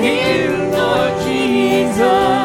here, Lord Jesus.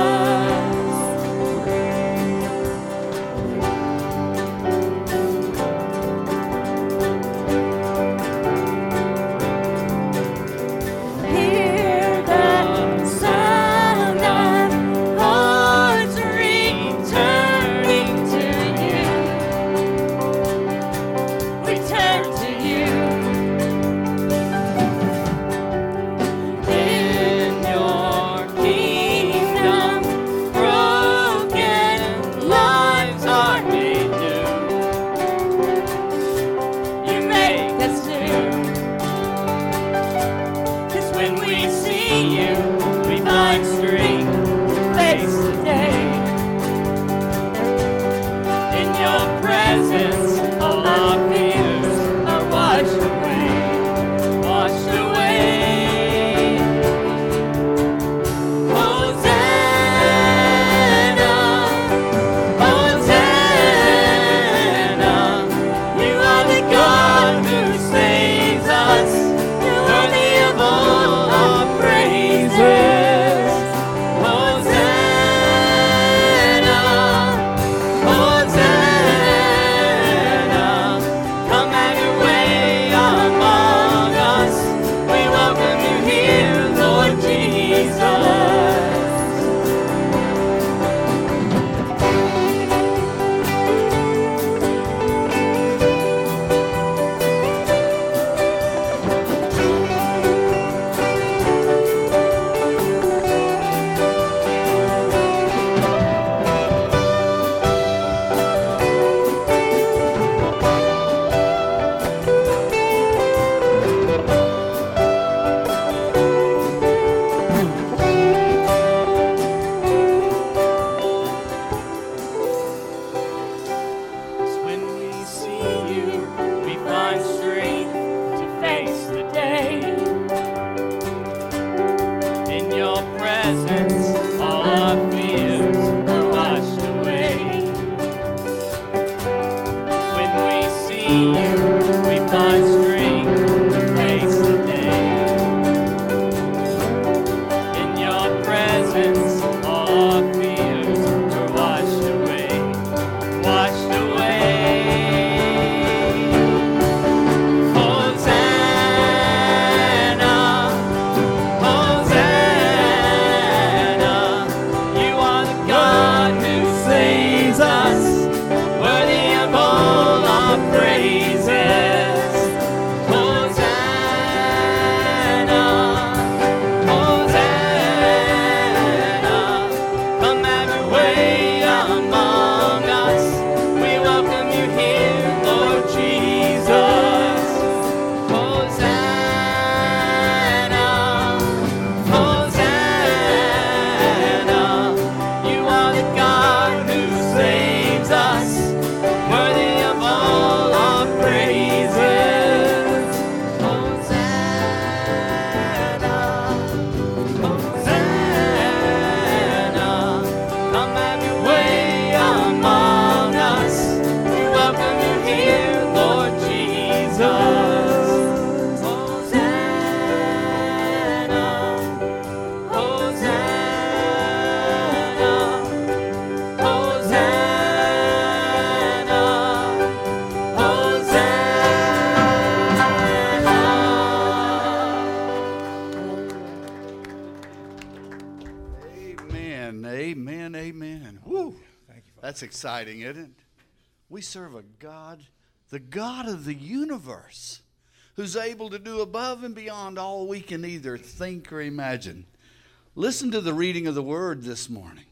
That's exciting, isn't it? We serve a God, the God of the universe, who's able to do above and beyond all we can either think or imagine. Listen to the reading of the word this morning.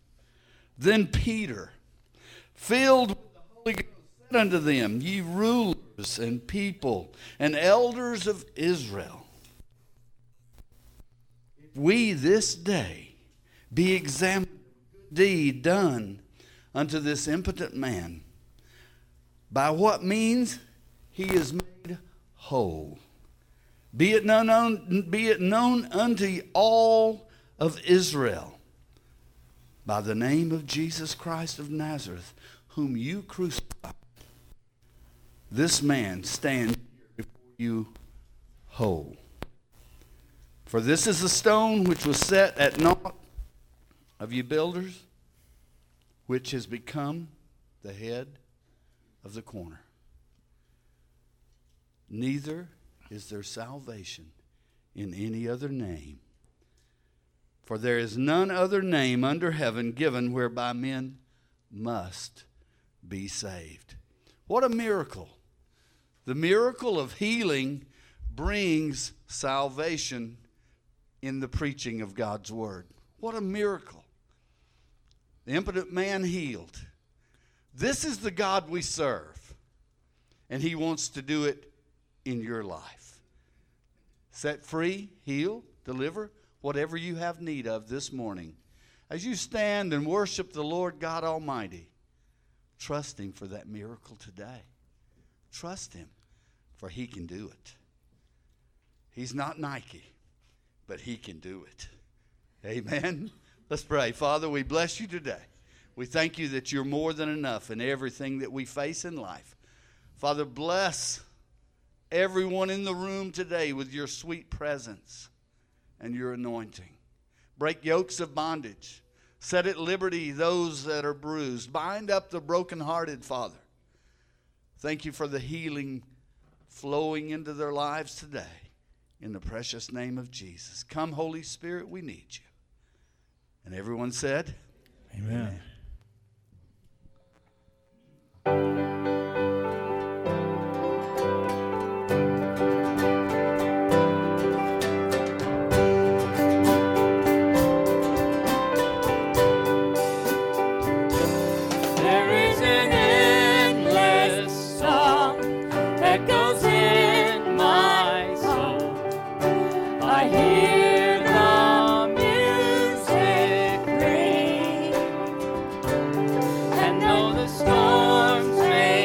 Then Peter, filled with the Holy Ghost, said unto them, Ye rulers and people and elders of Israel, if we this day be examined of good deed done unto this impotent man, by what means he is made whole, be it known unto all of Israel, by the name of Jesus Christ of Nazareth, whom you crucified, this man stands here before you whole. For this is the stone which was set at naught of you builders, which has become the head of the corner. Neither is there salvation in any other name, for there is none other name under heaven given whereby men must be saved. What a miracle. The miracle of healing brings salvation in the preaching of God's word. What a miracle. The impotent man healed. This is the God we serve, and he wants to do it in your life. Set free, heal, deliver, whatever you have need of this morning. As you stand and worship the Lord God Almighty, trust him for that miracle today. Trust him, for he can do it. He's not Nike, but he can do it. Amen. Let's pray. Father, we bless you today. We thank you that you're more than enough in everything that we face in life. Father, bless everyone in the room today with your sweet presence and your anointing. Break yokes of bondage. Set at liberty those that are bruised. Bind up the brokenhearted, Father. Thank you for the healing flowing into their lives today. In the precious name of Jesus. Come, Holy Spirit, we need you. And everyone said, Amen. Storms may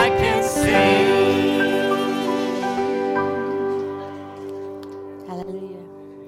I can sing. Hallelujah.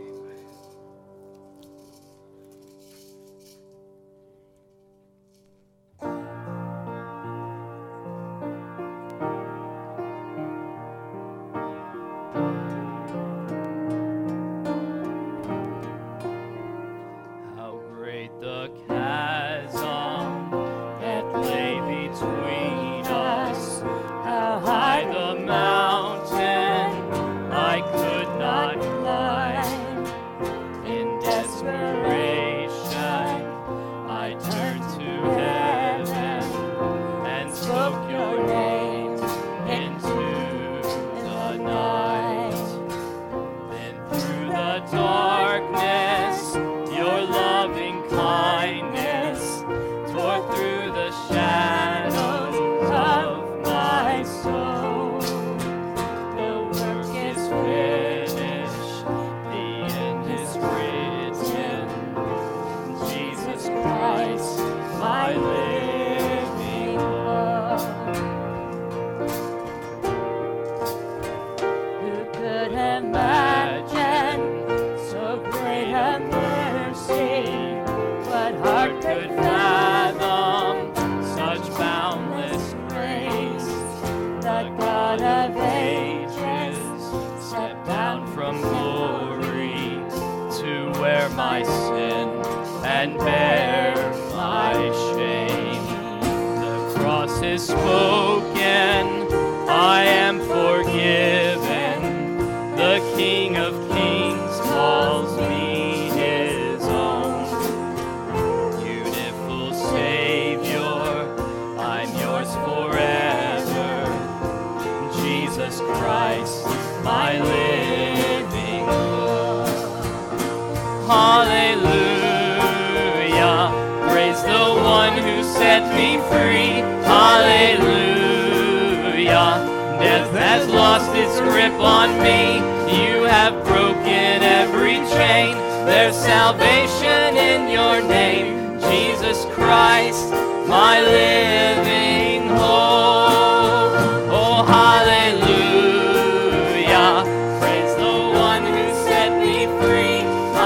How great the chasm that lay between us, how high the mountain I could not climb. In desperation, I turned to heaven and spoke your name into the night. Then through the darkness, your loving kindness tore through the shadows of my soul. The work is finished, the end is written. Jesus Christ, my living hope. Who could imagine so great a mercy? What heart could fathom such boundless grace? The God of ages stepped down from glory to wear my sin and bear my shame. The cross is spoken, I am forgiven. The King of Kings calls me his own. Beautiful Savior, I'm yours forever. Jesus Christ, my living hope. Hallelujah, praise the one who set me free. Hallelujah, death has lost its grip on me. You have broken every chain. There's salvation in your name, Jesus Christ, my living hope. Oh, hallelujah, praise the one who set me free.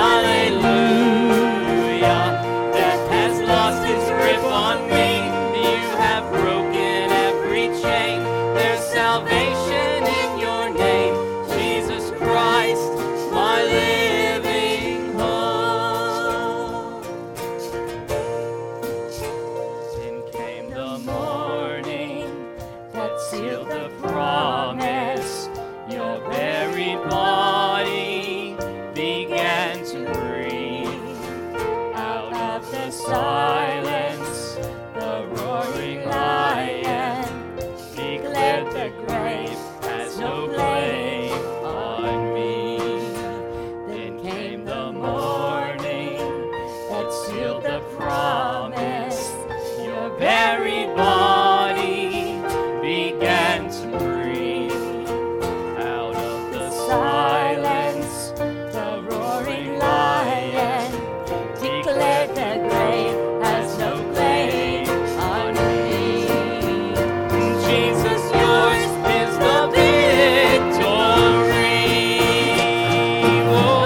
Hallelujah, death has lost its grip on me. You have broken every chain. There's salvation in your name, Jesus Christ, my living hope. Then came the morning that sealed the promise. Your very body began to breathe. Out of the silence, the roaring lion declared the grave has no claim on me. Then came the morning that sealed the promise. Your very body began to breathe. Out of the silence, the roaring lion declared the grave has no claim on me. Jesus, yours is the victory. Oh,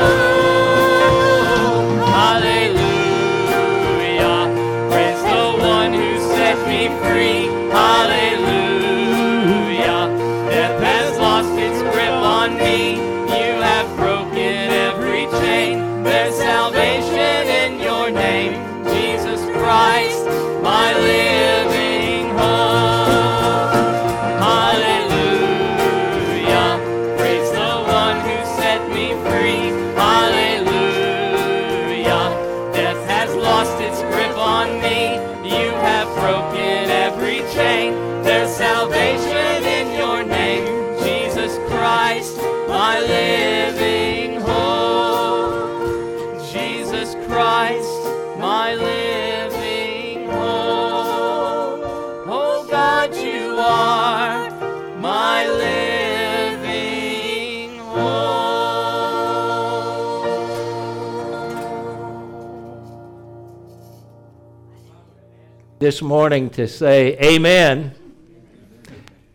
hallelujah, praise the one who set me free. Hallelujah, death has lost its grip on me. You have broken every chain. There's salvation in your name, Jesus Christ, my living hope. Hallelujah, praise the one who set me free. Hallelujah, death has lost its grip on me. You have broken every chain. There's salvation in your name, Jesus Christ, my living hope. Jesus Christ, my living hope. Oh God, you are my living hope. This morning to say amen.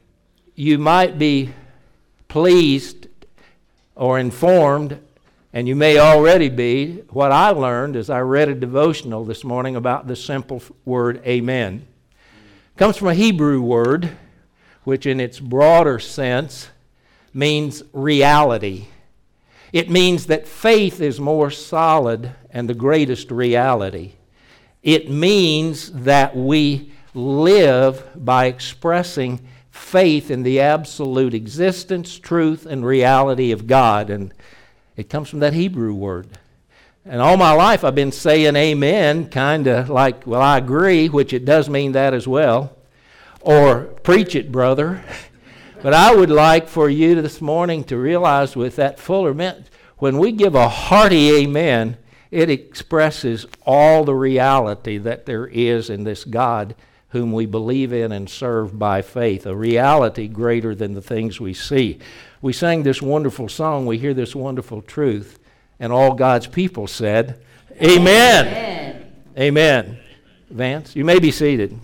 you might be pleased or informed, and you may already be, what I learned as I read a devotional this morning about the simple word amen. It comes from a Hebrew word, which in its broader sense means reality. It means that faith is more solid and the greatest reality. It means that we live by expressing faith in the absolute existence, truth, and reality of God. And it comes from that Hebrew word. And all my life I've been saying amen, kind of like, well, I agree, which it does mean that as well. Or, preach it, brother. But I would like for you this morning to realize with that fuller meant, when we give a hearty amen, it expresses all the reality that there is in this God whom we believe in and serve by faith, a reality greater than the things we see. We sang this wonderful song, we hear this wonderful truth, and all God's people said, Amen. Amen. Amen. Vance, you may be seated.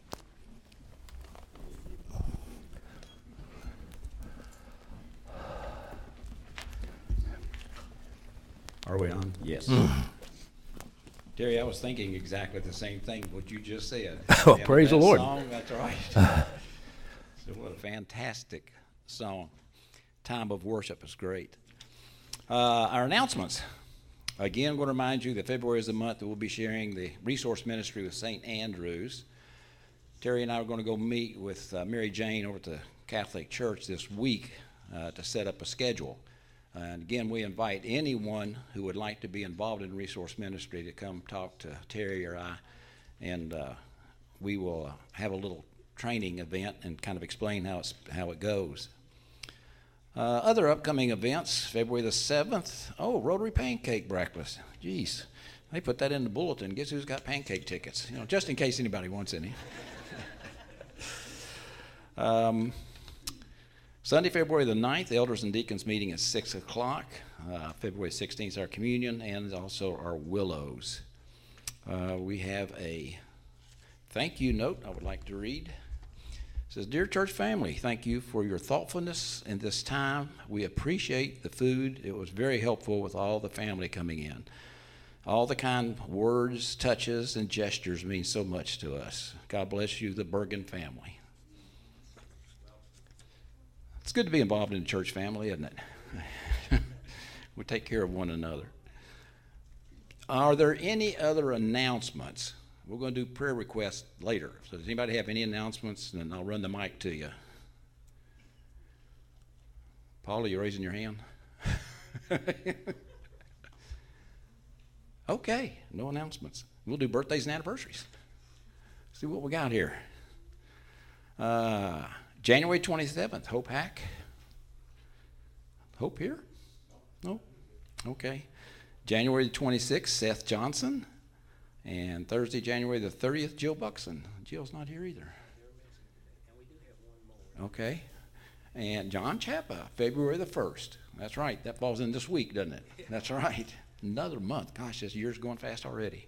Are we on? Yes. Terry, I was thinking exactly the same thing, what you just said. Oh, praise the Lord. Song, that's right. So what a fantastic song. Time of worship is great. Our announcements. Again, I'm going to remind you that February is the month that we'll be sharing the resource ministry with St. Andrews. Terry and I are going to go meet with Mary Jane over at the Catholic Church this week to set up a schedule. And again, we invite anyone who would like to be involved in resource ministry to come talk to Terry or I, and we will have a little training event and kind of explain how it goes. Other upcoming events, February the 7th, Rotary Pancake Breakfast. Jeez, they put that in the bulletin. Guess who's got pancake tickets? Just in case anybody wants any. Sunday, February the 9th, the Elders and Deacons meeting at 6 o'clock. February 16th is our communion and also our willows. We have a thank you note I would like to read. It says, Dear church family, thank you for your thoughtfulness in this time. We appreciate the food. It was very helpful with all the family coming in. All the kind words, touches, and gestures mean so much to us. God bless you, the Bergen family. It's good to be involved in the church family, isn't it? We take care of one another. Are there any other announcements? We're going to do prayer requests later. So does anybody have any announcements? And then I'll run the mic to you. Paula, you raising your hand? Okay, no announcements. We'll do birthdays and anniversaries. See what we got here. January 27th, Hope Hack. Hope here? No? Okay. January 26th, Seth Johnson. And Thursday, January the 30th, Jill Buxton. Jill's not here either. Okay. And John Chapa, February the 1st. That's right. That falls in this week, doesn't it? That's right. Another month. Gosh, this year's going fast already.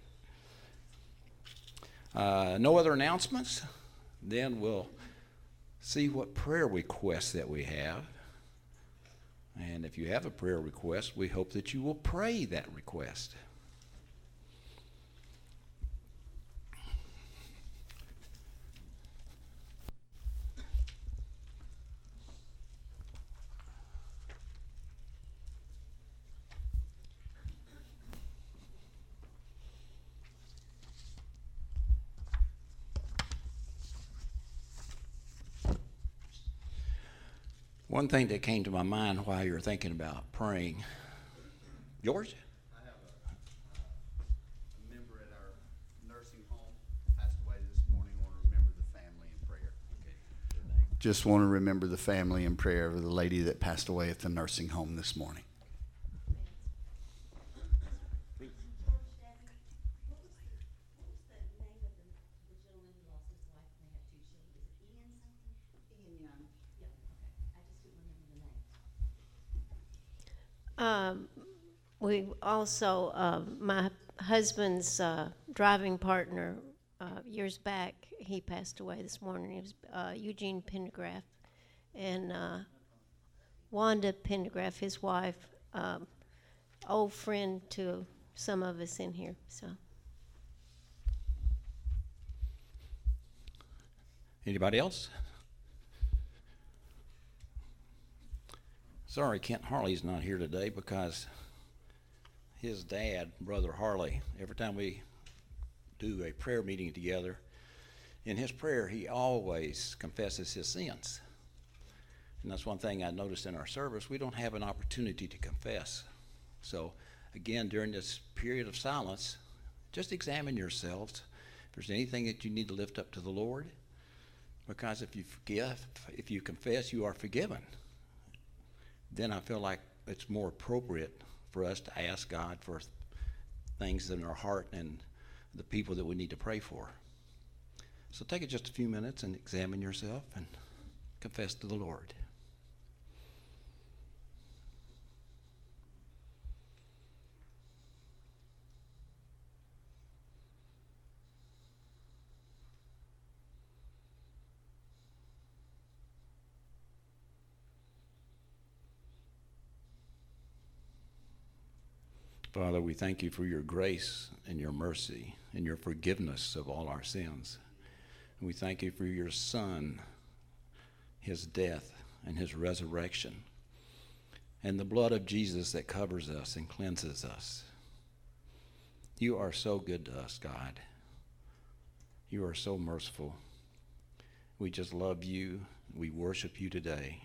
No other announcements? Then we'll see what prayer requests that we have. And if you have a prayer request, we hope that you will pray that request. One thing that came to my mind while you're thinking about praying. George? I have a member at our nursing home passed away this morning. I want to remember the family in prayer. Okay. Just want to remember the family in prayer of the lady that passed away at the nursing home this morning. We also, my husband's driving partner, years back, he passed away this morning. It was Eugene Pendergraft, and Wanda Pendergraph, his wife, old friend to some of us in here. So, Anybody else? Sorry, Kent Harley's not here today because his dad, Brother Harley, every time we do a prayer meeting together, in his prayer he always confesses his sins. And that's one thing I noticed in our service. We don't have an opportunity to confess. So again, during this period of silence, just examine yourselves. If there's anything that you need to lift up to the Lord, because if you forgive, if you confess, you are forgiven. Then I feel like it's more appropriate for us to ask God for things in our heart and the people that we need to pray for. So take it just a few minutes and examine yourself and confess to the Lord. Father, we thank you for your grace and your mercy and your forgiveness of all our sins. And we thank you for your Son, his death and his resurrection, and the blood of Jesus that covers us and cleanses us. You are so good to us, God. You are so merciful. We just love you. We worship you today.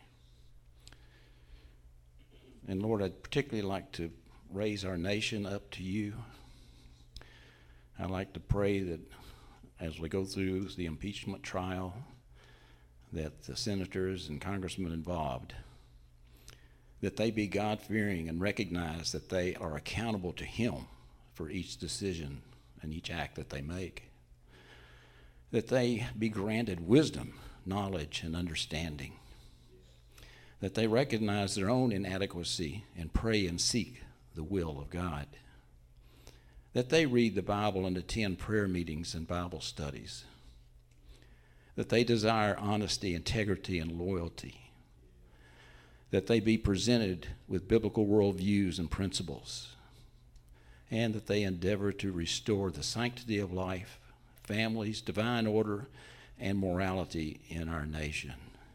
And Lord, I'd particularly like to raise our nation up to you. I'd like to pray that as we go through the impeachment trial, that the senators and congressmen involved, that they be God-fearing and recognize that they are accountable to him for each decision and each act that they make. That they be granted wisdom, knowledge, and understanding. That they recognize their own inadequacy and pray and seek the will of God. That they read the Bible and attend prayer meetings and Bible studies. That they desire honesty, integrity, and loyalty. That they be presented with biblical worldviews and principles. And that they endeavor to restore the sanctity of life, families, divine order, and morality in our nation.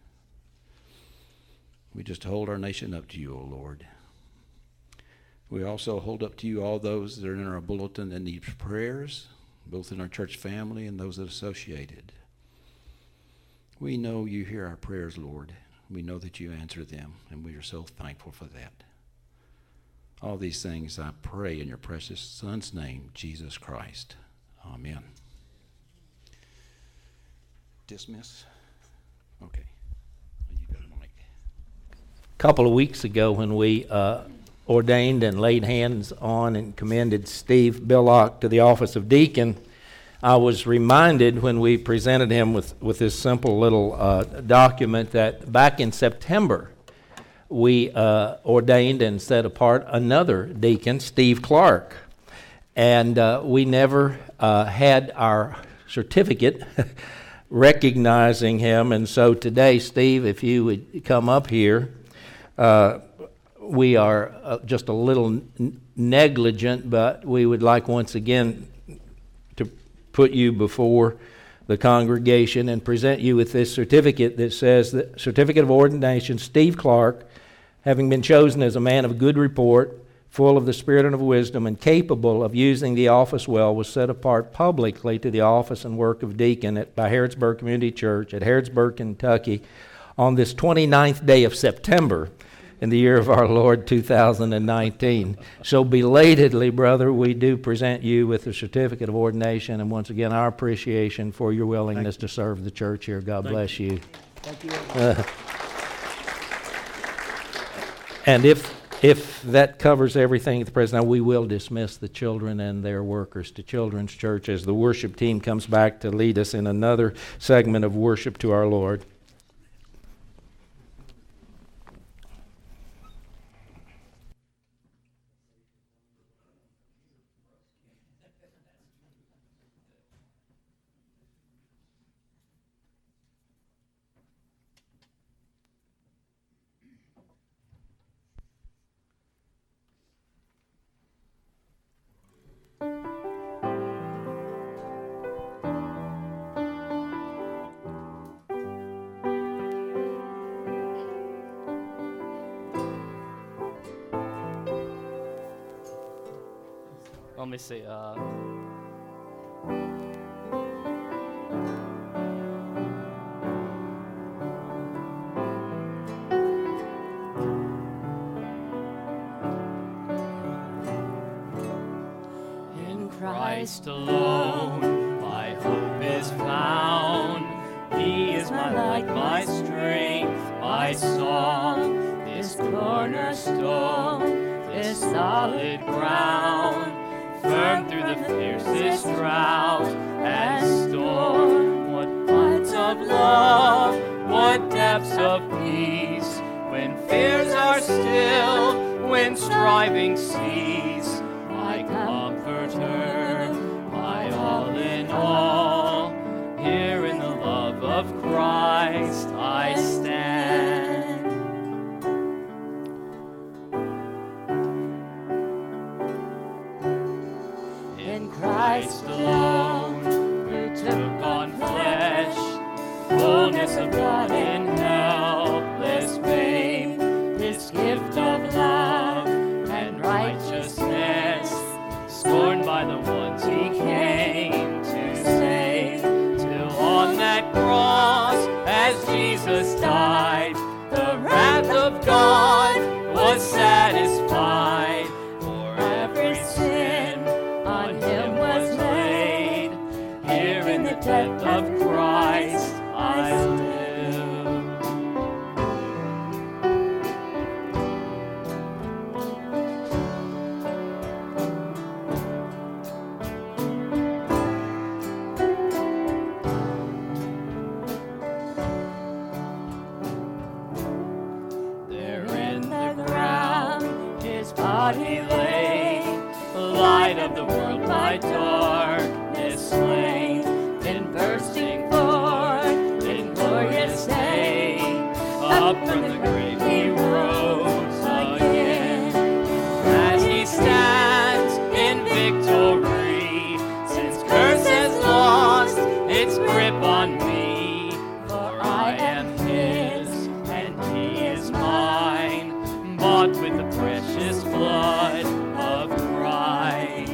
We just hold our nation up to you, O Lord. We also hold up to you all those that are in our bulletin that need prayers, both in our church family and those that are associated. We know you hear our prayers, Lord. We know that you answer them, and we are so thankful for that. All these things I pray in your precious Son's name, Jesus Christ. Amen. Dismiss? Okay. You got the mic. A couple of weeks ago when we ordained and laid hands on and commended Steve Billock to the office of deacon, I was reminded when we presented him with this simple little document that back in September we ordained and set apart another deacon, Steve Clark. And we never had our certificate recognizing him. And so today, Steve, if you would come up here, we are just a little negligent, but we would like once again to put you before the congregation and present you with this certificate that says that Certificate of Ordination, Steve Clark, having been chosen as a man of good report, full of the Spirit and of wisdom, and capable of using the office well, was set apart publicly to the office and work of deacon by Harrodsburg Community Church at Harrodsburg, Kentucky, on this 29th day of September in the year of our Lord 2019. So belatedly, brother, we do present you with the certificate of ordination, and once again our appreciation for your willingness to serve the church here. God bless you. Thank you. And if that covers everything at the present time, we will dismiss the children and their workers to Children's Church as the worship team comes back to lead us in another segment of worship to our Lord. let me see. In Christ alone, my hope is found. He is my light, my strength, my song. This cornerstone, this solid ground, firm through the fiercest drought and storm. What heights of love, what depths of peace, when fears are still, when striving cease. My comforter, my all in all, here in the love of Christ I stand. In Christ alone, who took on flesh, fullness of God in helpless babe, his gift of love and righteousness, scorned by the ones he came to save, till on that cross, as Jesus died, the wrath of God was satisfied. For every sin on him was laid. Here in the death of Christ I live. Body lay, light of the world by darkness slain, then bursting forth in glorious day, up from the grave he rose again. As he stands in victory, since curse has lost its grip on me, for I am his and he is mine, bought with the precious blood of Christ.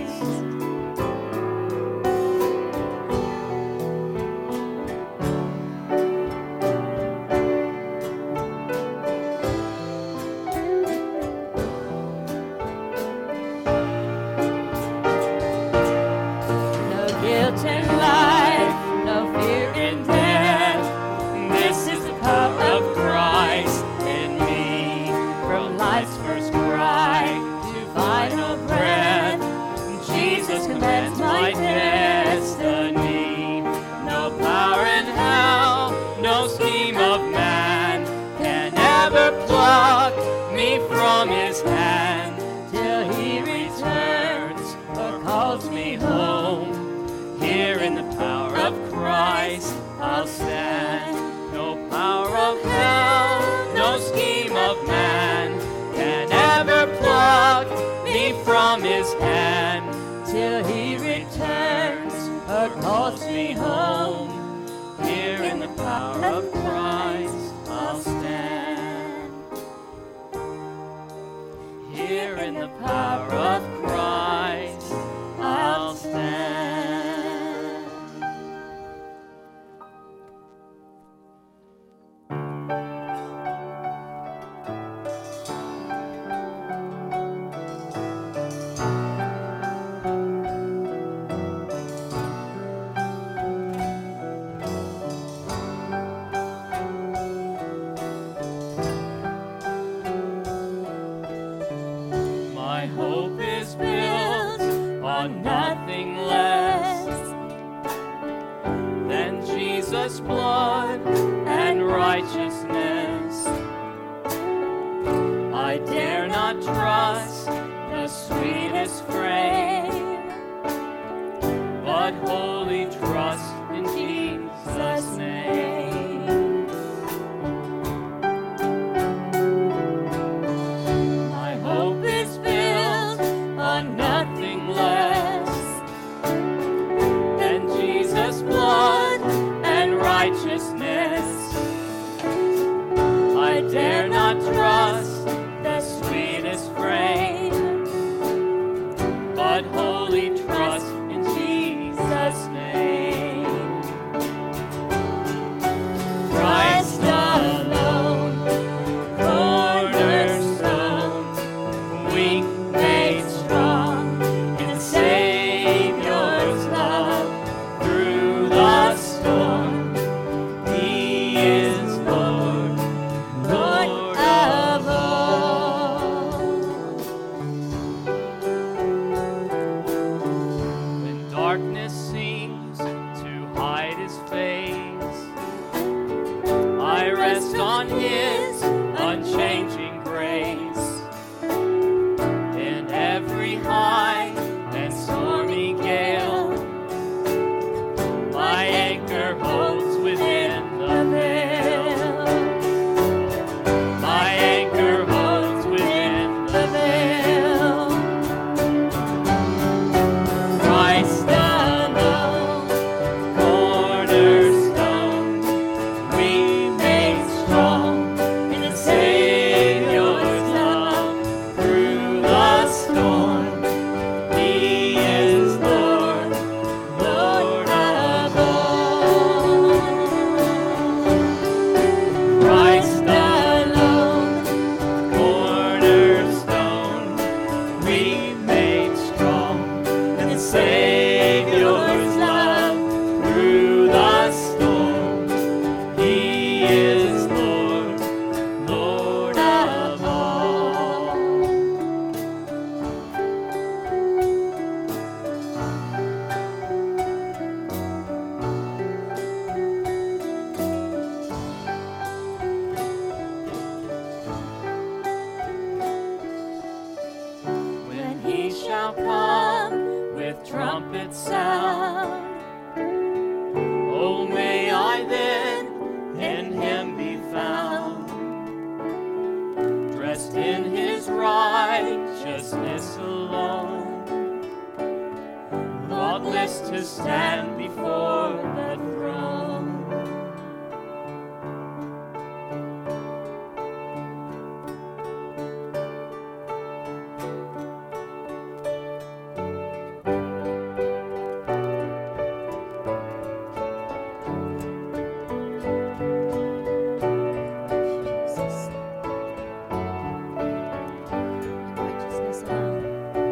No guilt in life, no fear in death. This is the power of Christ in me. From life's first cry to final breath, Jesus commands my destiny. No power in hell, no scheme of man can ever pluck me from his hand, till he returns or calls me home. Here in the power of Christ I'll stand. No power of hell, no scheme of man can ever pluck me from his hand, till he returns or calls me home. Here in the power of Christ I'll stand. Here in the power of Christ I'll stand. My hope is built on nothing less than Jesus' blood and righteousness. I dare not trust the sweetest frame, but wholly trust in Jesus' name. My hope is built on nothing less than Jesus' blood and righteousness. I dare not trust the sweetest frame, on His unchanging grace. In every high and stormy gale, my anchor holds within the veil. My anchor holds within the veil. Christ alone, cornerstone, we made strong in the Savior's love through the storm. He is Lord, Lord of all. Christ alone, cornerstone, we made strong in the Savior's love through the storm. He is Lord, Lord of all. When He shall come with trumpet sound, oh, may I then in Him be found, dressed in His righteousness alone, faultless to stand before the throne. Righteousness alone.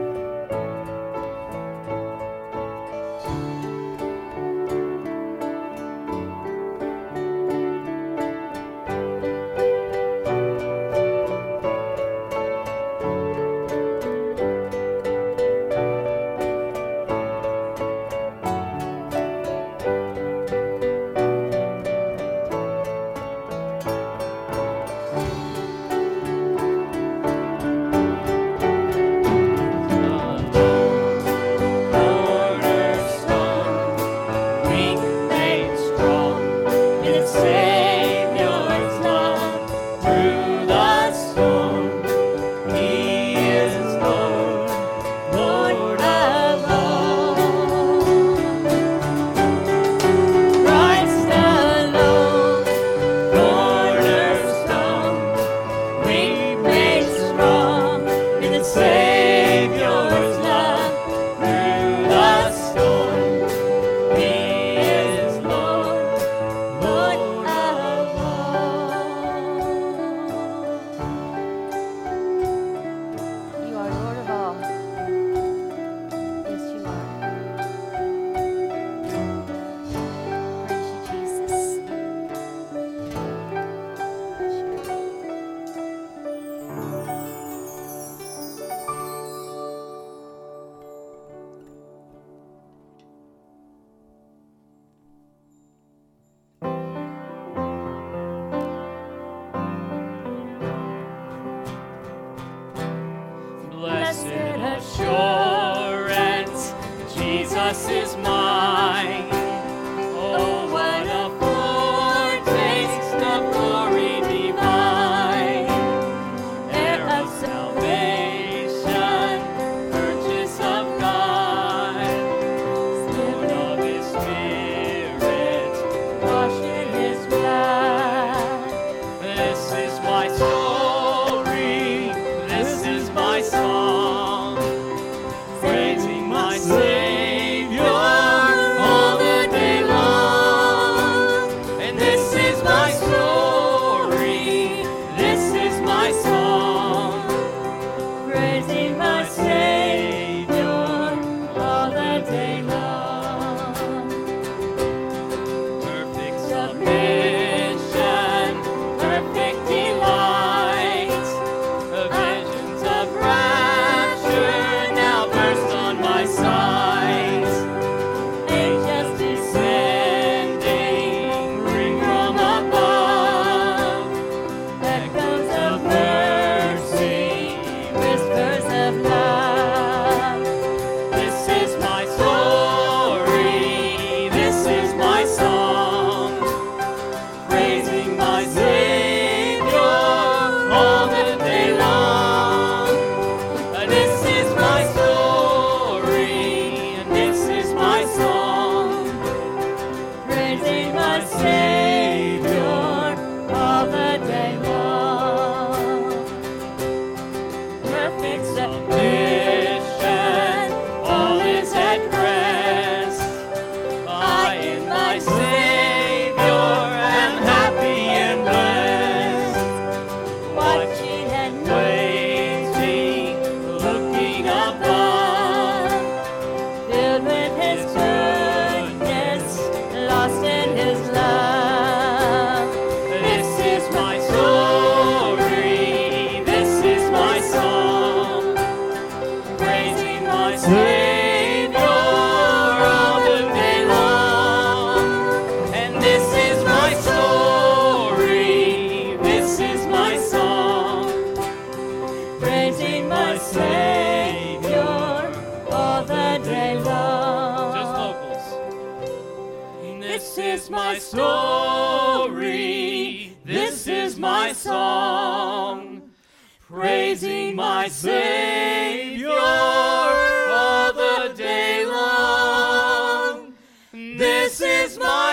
assurance, Jesus is mine. Oh, what a foretaste of glory divine, heir of salvation, purchase of God, stone of His Spirit, washed in His blood. This is my story, this is my song, praising my Savior my song, praising my Savior all the day long. This is my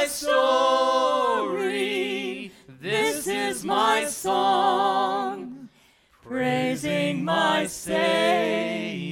story, this is my song, praising my Savior